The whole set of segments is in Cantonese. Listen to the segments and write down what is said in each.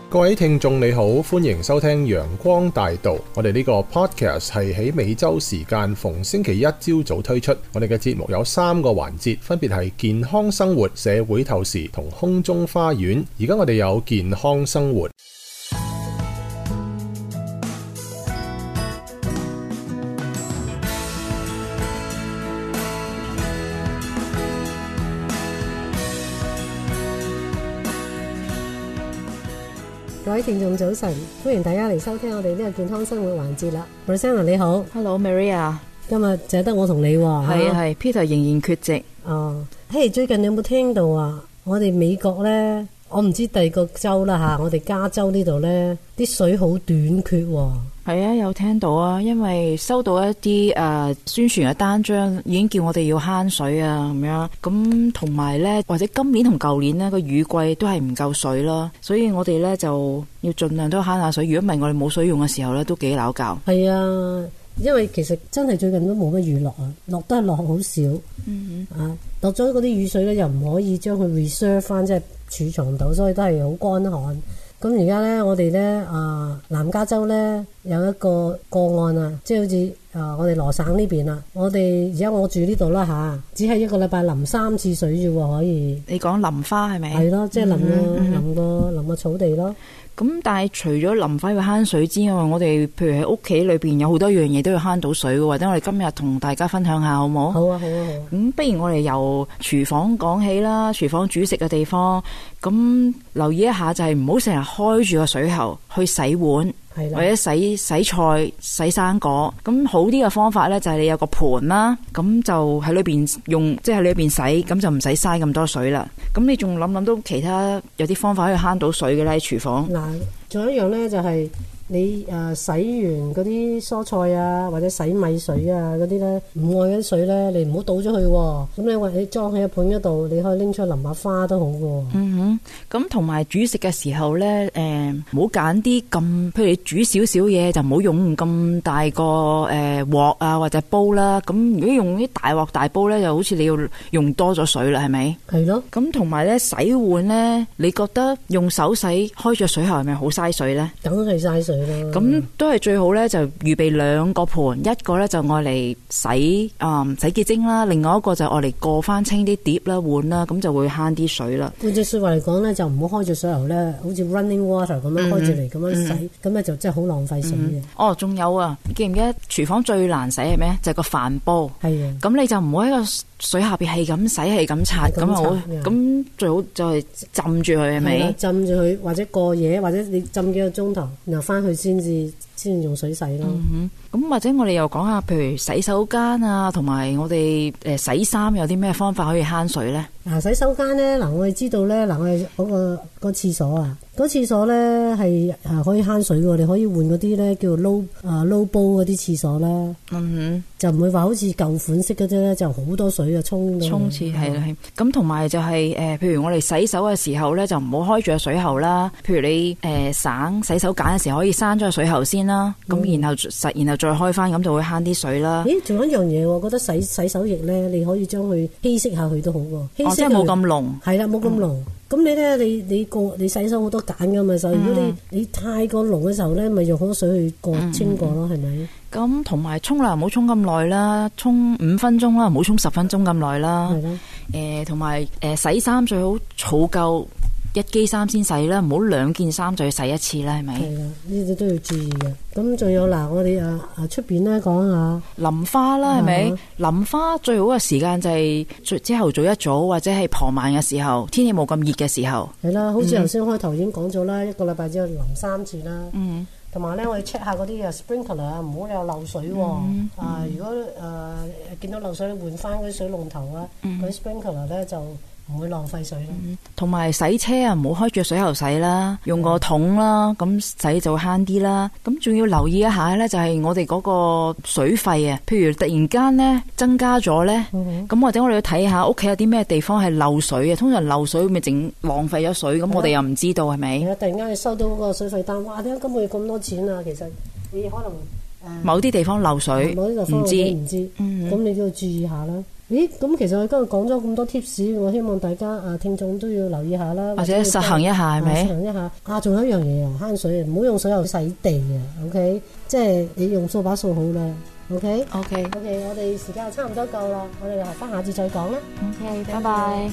各位聽眾你好，歡迎收聽陽光大道。我哋呢個 podcast 係喺美洲時間逢星期一朝早推出。我哋嘅節目有3個環節，分別係健康生活、社會透視同空中花園。而家我哋有健康生活。 各位聽眾早晨，歡迎大家嚟收聽我哋呢個健康生活環節啦。Rosanna 你好 ，Hello Maria， 今日淨係得我同你喎。 係 Peter 仍然缺席。 最近你有冇聽到啊？我哋美國呢，我唔知第二個州啦吓，我哋加州呢度呢啲水好短缺喎。 係啊，有聽到啊，因為收到一啲宣傳嘅單張，已經叫我哋要慳水啊咁樣。咁同埋呢，或者今年同舊年呢個雨季都係唔夠水啦，所以我哋呢就要盡量都慳下水。如果唔係，我哋冇水用嘅時候呢，都幾鬧交。係啊，因為其實真係最近都冇乜雨落啊，落都係落好少。落咗嗰啲雨水呢，又唔可以將佢 reserve 翻，即係儲藏到，所以都係好乾旱。咁而家呢，我哋呢南加州呢有一個個案啊，即係好似我哋羅省呢邊啦。我哋而家我住呢度啦吓，只係一個禮拜淋3次水啫喎，可以。你講淋花係咪？係咯，即係淋個草地咯。咁但係除咗淋花要慳水之外，我哋譬如喺屋企裏邊有好多樣嘢都要慳到水嘅，或者我哋今日同大家分享下好冇？好啊。咁不如我哋由廚房講起啦，廚房煮食嘅地方，咁留意一下就係唔好成日開住個水喉去洗碗，或者洗菜、洗生果。咁好啲嘅方法呢，就係你有個盤啦，咁就喺裏邊用，即係喺裏邊洗，咁就唔使嘥咁多水啦。咁你仲諗到其他有啲方法可以慳到水嘅咧？喺廚房嗱，仲有一樣呢，就係你洗完嗰啲蔬菜啊，或者洗米水啊嗰啲呢，唔愛嗰啲水呢，你唔好倒咗去喎。咁你話你裝喺個盤嗰度，你可以拎出嚟淋下花都好嘅。咁同埋煮食嘅時候呢，唔好揀啲咁，譬如你煮少少嘢就唔好用咁大個鑊啊或者煲啦。咁如果用啲大鑊大煲呢，就好似你要用多咗水啦，係咪？係咯。咁同埋呢，洗碗呢，你覺得用手洗開咗水喉係咪好嘥水呢？梗係嘥水。咁都係最好咧，就預備2個盤，一個咧就愛嚟洗潔精啦，另外一個就愛嚟過翻清啲碟啦、碗啦，咁就會慳啲水啦。換句說話嚟講咧，就唔好開住水喉咧，好似 running water 咁樣開住嚟咁樣洗，咁咧就真係好浪費水嘅。仲有啊，記唔記得廚房最難洗係咩？就係個飯煲。係啊。咁你就唔好喺個水下邊係咁洗係咁刷，咁好。咁最好就係浸住佢，係咪？浸住佢，或者過夜，或者你浸幾個鐘頭，然後翻去先至用水洗咯。咁或者我哋又講下，譬如洗手間啊，同埋我哋洗衫有啲咩方法可以慳水咧？洗手間咧，我哋知道咧，我哋嗰個廁所啊，嗰廁所咧係可以慳水嘅，你可以換嗰啲咧叫 low 煲嗰啲廁所啦。就唔會話好似舊款式嗰啲咧，就好多水啊沖廁係啦。咁同埋就係譬如我哋洗手嘅時候咧，就唔好開住個水喉啦。譬如你省洗手間嘅時候，可以閂咗個水喉先啦。咁然後再開翻，咁就會慳啲水啦。仲有一樣嘢，我覺得洗手液咧，你可以將佢稀釋下佢都好喎。即係冇咁濃。係啦，冇咁濃。咁你咧，你洗手好多鹼噶嘛，所以如果你太過濃嘅時候咧，咪用好多水去清過咯，係咪？咁同埋沖涼唔好沖咁耐啦，沖5分鐘啦，唔好沖10分鐘咁耐啦。係咯。同埋洗衫最好儲夠1機衫先洗啦，唔好2件衫就要洗一次啦，係咪？係啦，呢啲都要注意嘅。咁仲有我哋出邊咧講下淋花啦，係咪？淋花最好嘅時間就係朝頭早一早，或者係傍晚嘅時候，天氣冇咁熱嘅時候。係啦，好似頭先開頭已經講咗啦，1個禮拜只有淋3次啦。同埋咧，我哋 check 下嗰啲sprinkler 啊，唔好有漏水喎。如果見到漏水，換翻嗰啲水龍頭啊，嗰啲 sprinkler 咧就唔會浪費水啦。同埋洗車啊，唔好開住水喉洗啦，用個桶啦，咁洗就會慳啲啦。咁仲要留意一下咧，就係我哋嗰個水費啊。譬如突然間咧增加咗咧，咁或者我哋要睇下屋企有啲咩地方係漏水啊。通常漏水咪整浪費咗水，咁我哋又唔知道係咪？係啊，突然間你收到嗰個水費單，哇！點解今個月咁多錢啊？其實你可能某啲地方漏水，某啲地方唔知，咁你都要注意下啦。 咦，咁其實我今日講咗咁多 tips， 我希望大家聽眾都要留意下啦， 或者實行一下係咪？ 實行一下仲有一樣嘢啊，慳水啊，唔好用水喉洗地啊 ，OK， 即係你用掃把掃好啦 ，OK， 我哋時間差唔多夠啦，我哋翻下次再講啦 ，OK， 拜拜。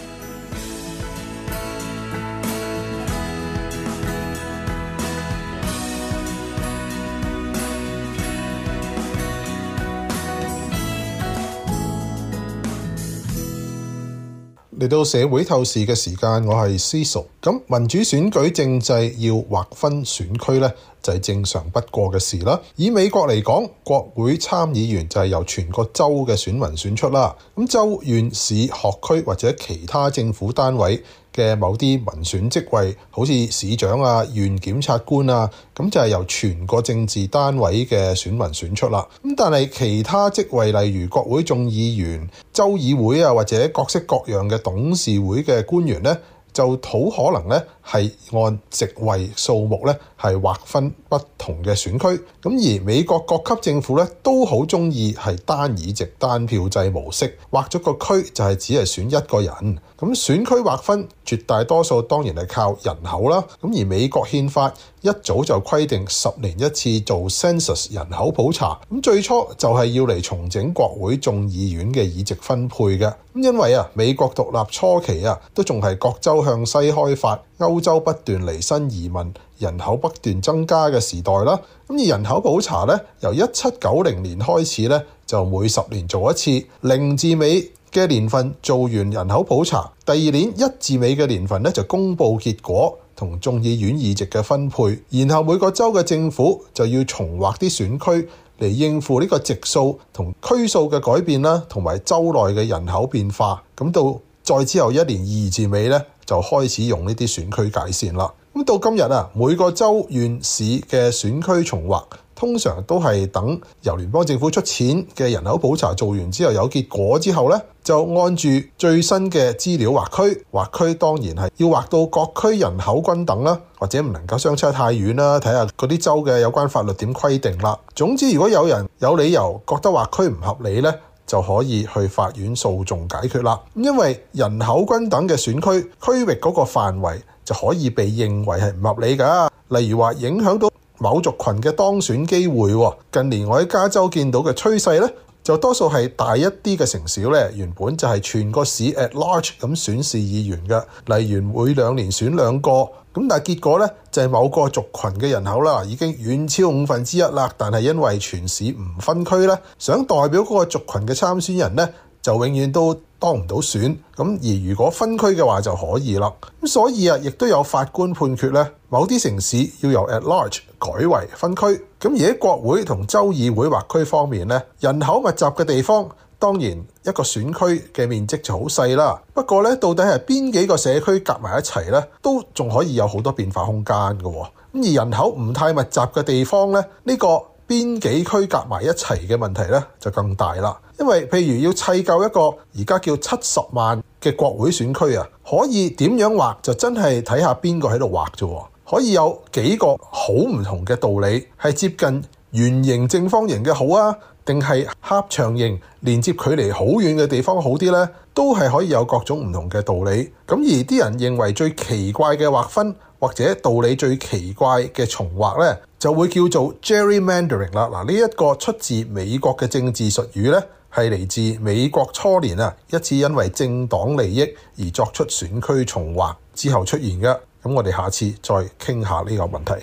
嚟到社會透視嘅時間，我係思熟。咁民主選舉政制要劃分選區呢，就係正常不過嘅事啦。以美國嚟講，國會參議員就係由全個州嘅選民選出啦。咁州、縣、市、學區或者其他政府單位嘅某啲民選職位，好似市長啊、縣檢察官啊，咁就係由全個政治單位嘅選民選出啦。咁但係其他職位，例如國會眾議員、州議會啊，或者各式各樣嘅董事會嘅官員呢，就好可能咧係按席位數目咧係劃分不同嘅選區。咁而美國各級政府咧都好中意係單議席單票制模式，劃咗個區就係只係選一個人。咁選區劃分絕大多數當然係靠人口啦。咁而美國憲法一早就規定10年一次做 census 人口普查。咁最初就係要嚟重整國會眾議院嘅議席分配嘅。咁因為美國獨立初期都仲係各州向西開發，歐洲不斷離新移民，人口不斷增加嘅時代啦。咁而人口普查咧，由1790年開始咧，就每10年做一次，零至尾嘅年份做完人口普查，第二年1至尾嘅年份咧就公佈結果同眾議院議席嘅分配，然後每個州嘅政府就要重劃啲選區嚟應付呢個席數同區數嘅改變啦，同埋州內嘅人口變化。咁到再之後1年2至尾咧，就開始用呢啲選區界線啦。咁到今日每個州縣市嘅選區重劃，通常都係等由聯邦政府出錢嘅人口普查做完之後有結果之後咧，就按住最新嘅資料劃區。劃區當然係要劃到各區人口均等啦，或者唔能夠相差太遠啦，睇下嗰啲州嘅有關法律點規定啦。總之如果有人有理由覺得劃區唔合理咧，就可以去法院訴訟解決啦。因為人口均等嘅選區區域嗰個範圍就可以被認為係唔合理㗎。例如話影響到某族群嘅當選機會。近年我喺加州見到嘅趨勢咧，就多數係大一啲嘅城市咧，原本就係全個市 at large 咁選市議員嘅，例如每2年選2個。咁但係結果咧就係某個族群嘅人口啦，已經遠超1/5啦。但係因為全市唔分區咧，想代表嗰個族群嘅參選人咧，就永遠都當唔到選。咁而如果分區嘅話就可以啦。咁所以亦都有法官判決咧，某啲城市要由 at large 改為分區。咁而喺國會同州議會劃區方面咧，人口密集嘅地方，當然一個選區嘅面積就好細啦。不過咧，到底係邊幾個社區夾埋一齊咧，都仲可以有好多變化空間嘅。咁而人口唔太密集嘅地方咧，呢個邊幾區夾埋一齊嘅問題咧就更大啦。因為譬如要砌夠一個而家叫70萬嘅國會選區可以點樣劃就真係睇下邊個喺度劃啫。可以有幾個好唔同嘅道理，係接近圓形正方形嘅好啊，定係狹長形連接距離好遠嘅地方好啲呢？都係可以有各種唔同嘅道理。咁而啲人認為最奇怪嘅劃分或者道理最奇怪嘅重劃呢，就會叫做 gerrymandering 啦。嗱，呢一個出自美國嘅政治術語呢，係嚟自美國初年一次因為政黨利益而作出選區重劃之後出現嘅。咁我哋下次再傾下呢個問題。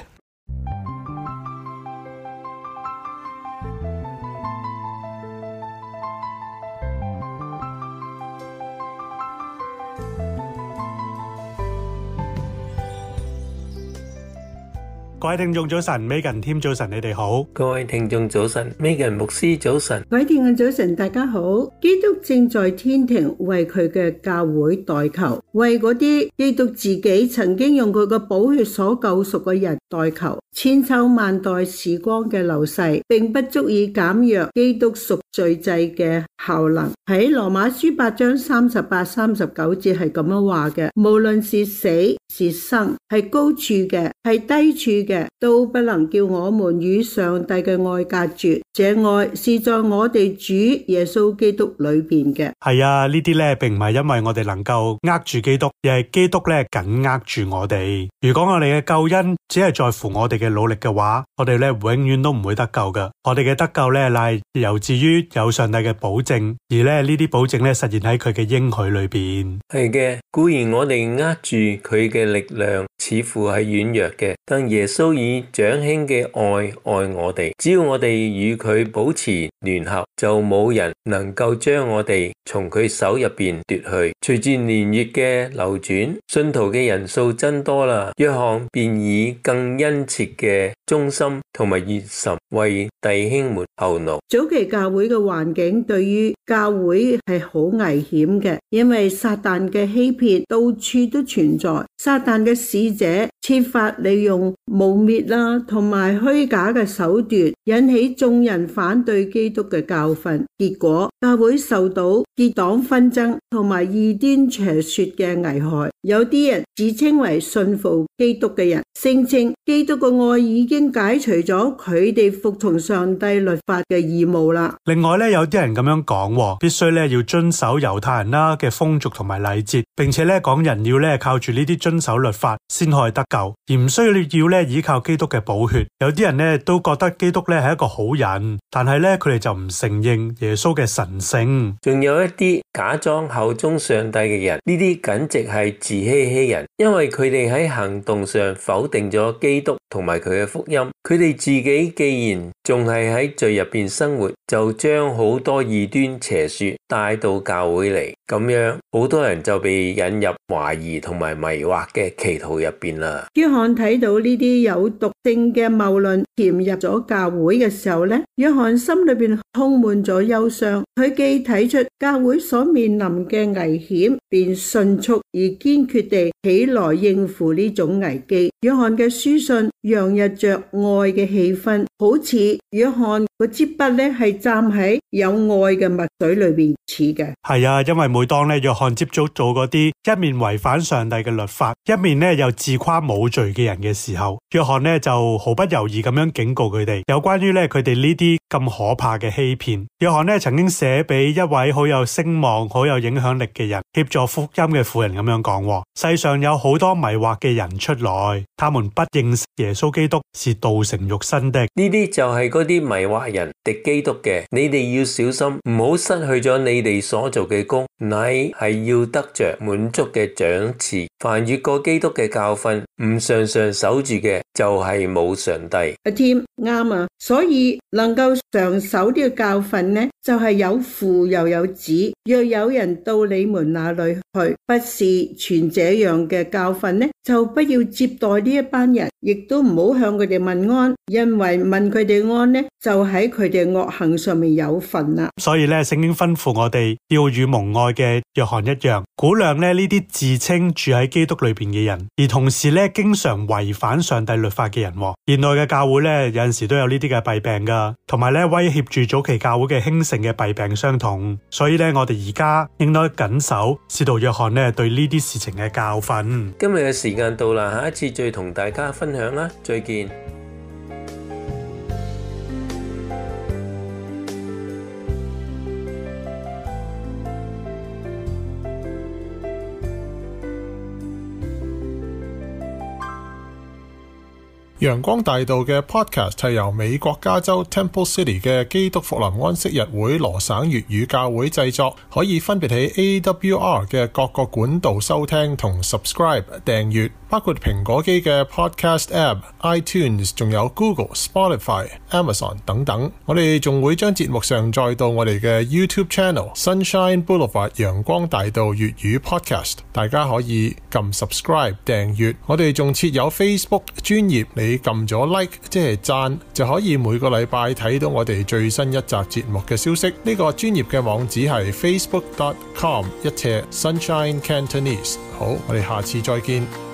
各位聽眾早晨 ，Megan 添早晨，你哋好。 各位聽眾早晨 ，Megan 牧師早晨。 各位聽眾早晨，大家好。基督正在天庭為佢嘅教會代求，為嗰啲基督自己曾經用佢嘅寶血所救贖嘅人代求。千秋萬代時光嘅流逝，並不足以減弱基督贖罪祭嘅效能。喺羅馬書8章38、39節係咁樣話嘅：無論是死是生，係高處嘅，係低處嘅，都不能叫我們與上帝嘅愛隔絕。這愛是在我哋主耶穌基督裏邊嘅。 係啊，呢啲咧並唔係因為我哋能夠握住基督，而係基督咧緊握住我哋。如果我哋嘅救恩只係在乎我哋嘅努力嘅話，我哋咧永遠都唔會得救㗎。我哋嘅得救咧乃係由自於有上帝嘅保證，而咧呢啲保證咧實現喺佢嘅應許裏邊。 係嘅，固然我哋握住佢嘅力量似乎係軟弱嘅，但耶穌以長兄嘅愛我哋，只要我哋與佢保持聯合，就冇人能夠將我哋從佢手入邊奪去。隨住年月嘅流轉，信徒嘅人數增多啦，約翰便以更殷切嘅忠心同埋熱忱為弟兄們效勞。 早期教會嘅環境對於教會係好危險嘅，因為撒旦嘅欺騙到處都存在，撒旦嘅使者設法利用污衊啦同埋虛假嘅手段，引起眾人反對基督嘅教訓，結果教會受到結黨紛爭同埋異端邪說嘅危害。有啲人自稱為信服基督嘅人，聲稱基督嘅愛已經解除咗佢哋服從上帝律法嘅義務啦。 另外咧，有啲人咁樣講，必須咧要遵守猶太人啦嘅風俗同埋禮節，並且咧講人要咧靠住呢啲遵守律法先可以得救，而唔需要咧依靠基督嘅寶血。有啲人咧都覺得基督咧係一個好人，但係咧佢哋就唔承認耶穌嘅神聖。 仲有一啲假裝效忠上帝嘅人，呢啲簡直係自欺欺人，因為佢哋喺行動上否定咗基督同埋佢嘅福音。佢哋自己既然仲係喺罪入邊生活，就將好多異端邪說帶到教會嚟，咁樣好多人就被引入懷疑同埋迷惑嘅歧途入邊啦。 約翰睇到呢啲有毒性嘅謬論潛入咗教會嘅時候呢，約翰心裏邊充滿咗憂傷。佢既睇出教會所面臨嘅危險，便迅速而堅決地起來應付呢種危機。約翰嘅書信洋溢着愛嘅氣氛，好似約翰個支筆咧係站喺有愛嘅墨水裏邊似嘅。 係啊，因為每當咧約翰接觸到嗰啲一面違反上帝嘅律法，一面咧又自誇冇罪嘅人嘅時候，約翰咧就毫不猶豫咁樣警告佢哋有關於咧佢哋呢啲咁可怕嘅欺騙。約翰咧曾經寫俾一位好有聲望、好有影響力嘅人，協助福音嘅婦人咁樣講：世上有好多迷惑嘅人出來，他們不認識耶穌基督是道成肉身的。 呢啲就係嗰啲迷惑人、敵基督嘅，你哋要小心，唔好失去咗你哋所做嘅工，乃係要得着滿足嘅賞賜。凡越過基督嘅教訓，唔常常守住嘅，就係冇上帝。 阿添啱啊，所以能夠常守呢個教訓呢，就係有父又有子。若有人到你們那裏去，不是傳這樣嘅教訓呢，就不要接待呢一班人，亦都唔好向佢哋問安，因為問佢哋安呢，就喺佢哋惡行上面有份啦。 所以咧，聖經吩咐我哋要與蒙愛嘅約翰一樣，估量咧呢啲自稱住喺基督裏邊嘅人，而同時咧經常違反上帝律法嘅人。現代嘅教會咧有陣時都有呢啲嘅弊病噶，同埋咧威脅住早期教會嘅興盛嘅弊病相同。所以咧，我哋而家應該謹守使徒約翰咧對呢啲事情嘅教訓。 今日嘅時間到啦，下一次再同大家分享啦，再見。 陽光大道嘅 podcast 係由美國加州 Temple City 嘅基督復臨安息日會羅省粵語教會製作，可以分別喺 AWR 嘅各個管道收聽同 subscribe 訂閱，包括蘋果機嘅 podcast app、iTunes， 仲有 Google、Spotify、Amazon 等等。我哋仲會將節目上載到我哋嘅 YouTube Channel Sunshine Boulevard 陽光大道粵語 podcast， 大家可以撳 subscribe 訂閱。我哋仲設有 Facebook 專頁，你撳咗 like 即係讚，就可以每個禮拜睇到我哋最新一集節目嘅消息。呢個專頁嘅網址係 facebook.com/Sunshine Cantonese。好，我哋下次再見。